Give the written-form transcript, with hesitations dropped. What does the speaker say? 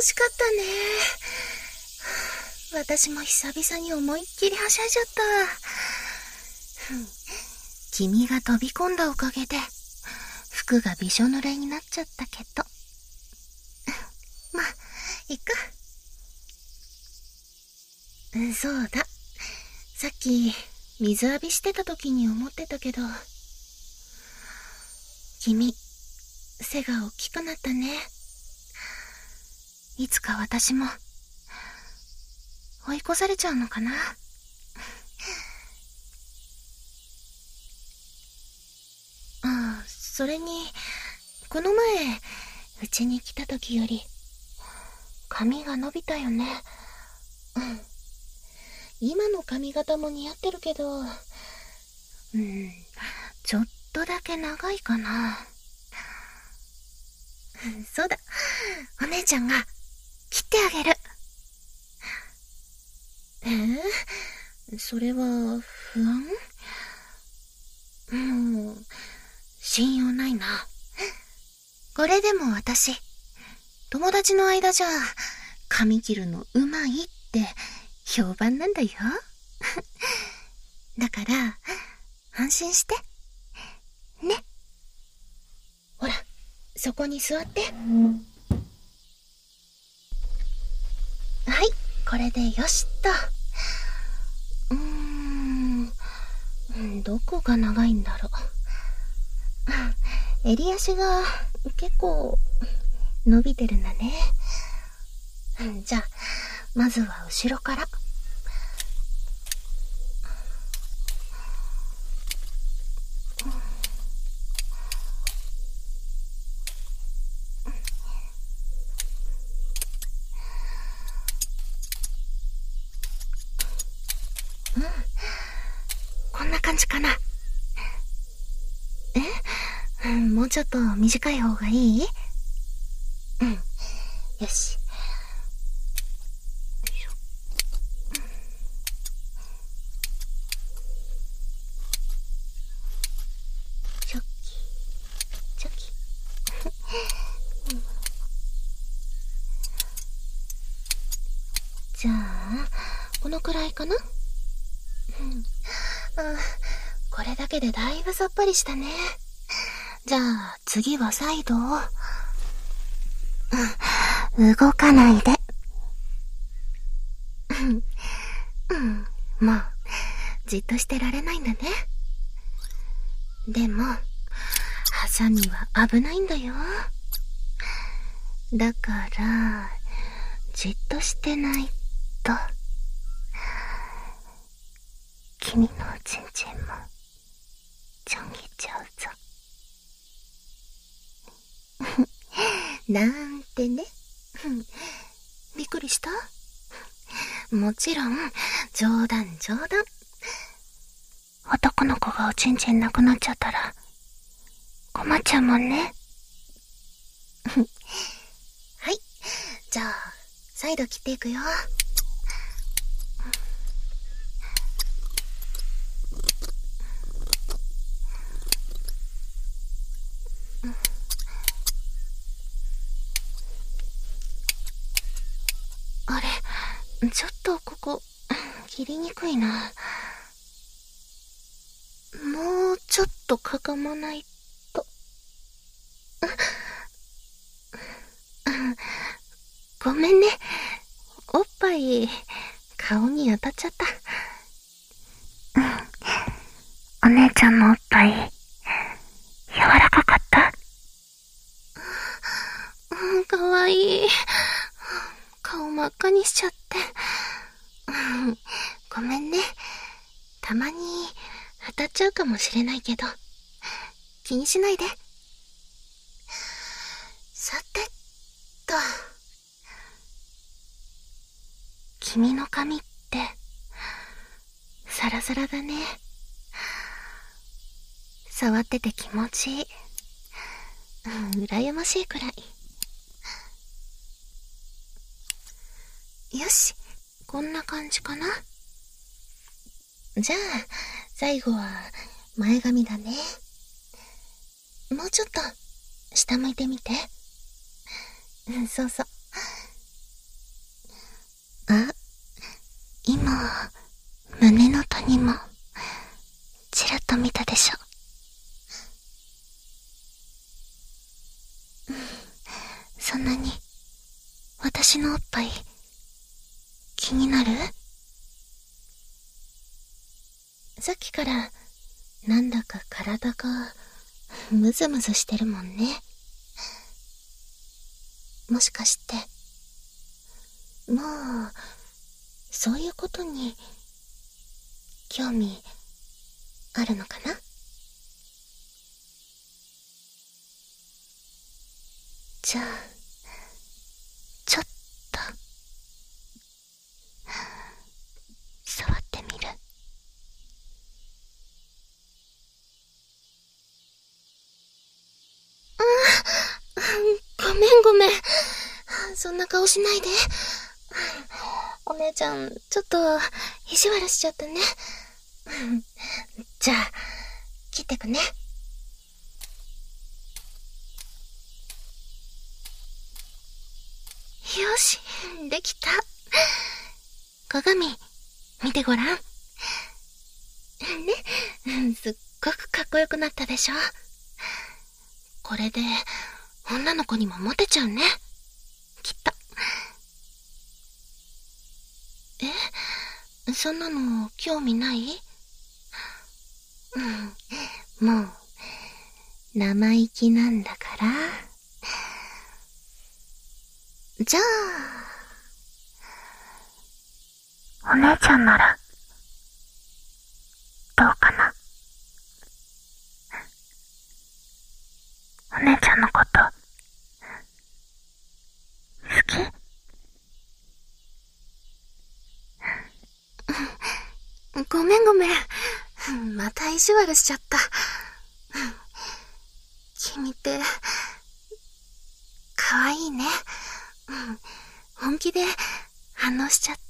しかったね。私も久々に思いっきりはしゃいじゃった。君が飛び込んだおかげで服がびしょ濡れになっちゃったけど、まあいっか。そうだ、さっき水浴びしてた時に思ってたけど、君背が大きくなったね。いつか私も追い越されちゃうのかな。ああ、それにこの前うちに来た時より髪が伸びたよね。今の髪型も似合ってるけど、ちょっとだけ長いかな。そうだ、お姉ちゃんが切ってあげる。それは不安？もう信用ないな。これでも私、友達の間じゃ髪切るのうまいって評判なんだよ。だから安心してね。ほら、そこに座って。はい、これでよしっと。どこが長いんだろう。襟足が結構伸びてるんだね。じゃあまずは後ろから。こんな感じかな。もうちょっと短い方がいい？よし。チョキチョキ。じゃあこのくらいかな。これだけでだいぶさっぱりしたね。じゃあ次はサイドを。動かないで。もうじっとしてられないんだね。でもハサミは危ないんだよ。だからじっとしてないと君のチンチンもちょん切っちゃうぞ。なんてね。びっくりした？もちろん冗談冗談。男の子がおちんちんなくなっちゃったら困っちゃうもんね。はい、じゃあサイド切っていくよ。あれ、ちょっとここ切りにくいな。もうちょっとかがまないと。ごめんね、おっぱい顔に当たっちゃった。お姉ちゃんのおっぱい柔らかかった？かわいい。顔真っ赤にしちゃって。ごめんね。たまに当たっちゃうかもしれないけど、気にしないで。さてと、君の髪ってサラサラだね。触ってて気持ちいい。羨ましいくらい。よし、こんな感じかな。じゃあ最後は前髪だね。もうちょっと下向いてみて。そうそう、 今、胸の谷も、ちらっと見たでしょ。そんなに、私のおっぱい、気になる？さっきから、なんだか体が、ムズムズしてるもんね。もしかして、もう、そういうことに、興味、あるのかな？じゃあ、ちょっと、触ってみる。ごめんごめん。そんな顔しないで。お姉ちゃん、ちょっと、意地悪しちゃったね。じゃあ、切ってくね。よし、できた。鏡、見てごらん。ね、すっごくかっこよくなったでしょ。これで、女の子にもモテちゃうね。きっと。そんなの興味ない？もう、生意気なんだから。じゃあ、お姉ちゃんなら、どうかな？お姉ちゃんのこと、好き？ごめんごめん。また意地悪しちゃった。君って、かわいいね。本気で反応しちゃった。